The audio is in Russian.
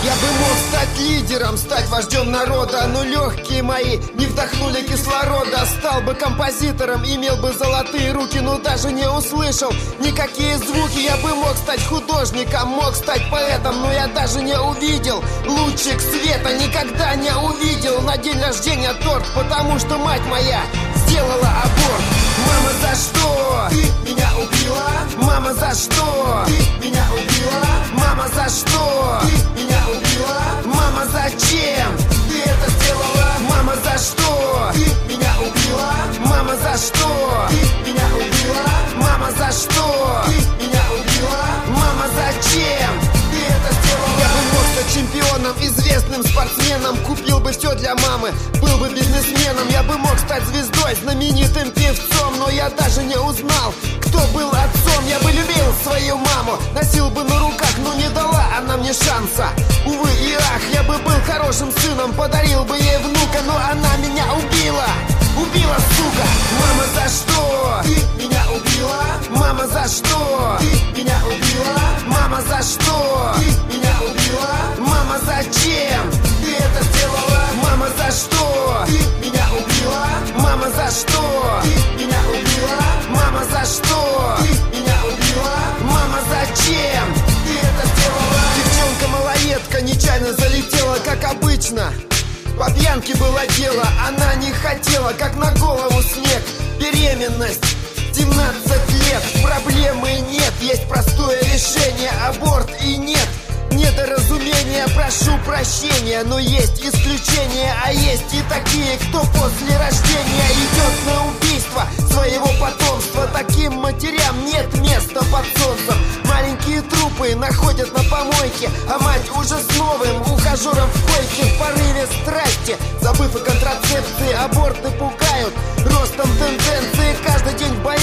Я бы мог стать лидером, стать вождем народа, но легкие мои не вдохнули кислорода. Стал бы композитором, имел бы золотые руки, но даже не услышал никакие звуки. Я бы мог стать художником, мог стать поэтом, но я даже не увидел лучик света, никогда не увидел на день рождения торт, потому что мать моя сделала аборт. Мама, за что ты меня убила? Мама, за что ты меня убила? Мама, за что ты меня убила? Мама, зачем ты это сделала? Мама, за что ты меня убила? Мама, за что ты меня убила? Мама, за что ты меня убила? Мама, зачем ты это сделала? Я бы мог стать чемпионом, известным спортсменом, купил бы все для мамы, был бы бизнесменом. Я бы мог стать звездой, знаменитым певцом, но я даже не узнал, кто был отцом. Я бы любил свою маму, носил бы на руках, но не дала она мне шанса. Увы и ах, я бы был хорошим сыном, подарил бы ей внука, но она меня убила. Убила, сука! Мама, за что ты меня убила? Мама, за что ты меня убила? Мама, за что ты меня убила? Мама, зачем ты это сделала? Мама, за что ты меня убила? Мама, за что ты меня убила? Мама, за что ты меня убила? Мама, зачем ты это сделала? Девчонка малолетка нечаянно залетела, как обычно. По пьянке было дело, она не хотела, как на голову снег. Беременность, 17 лет, проблемы нет, есть простое решение, аборт и нет. Недоразумение, прошу прощения, но есть исключения, а есть и такие, кто после рождения идет на убийство своего потомства. Таким матерям нет места под солнцем. Маленькие трупы находят на помойке, а мать уже с новым ухажером в койке. В порыве страсти, забыв о контрацепции, аборты пугают ростом тенденции. Каждый день в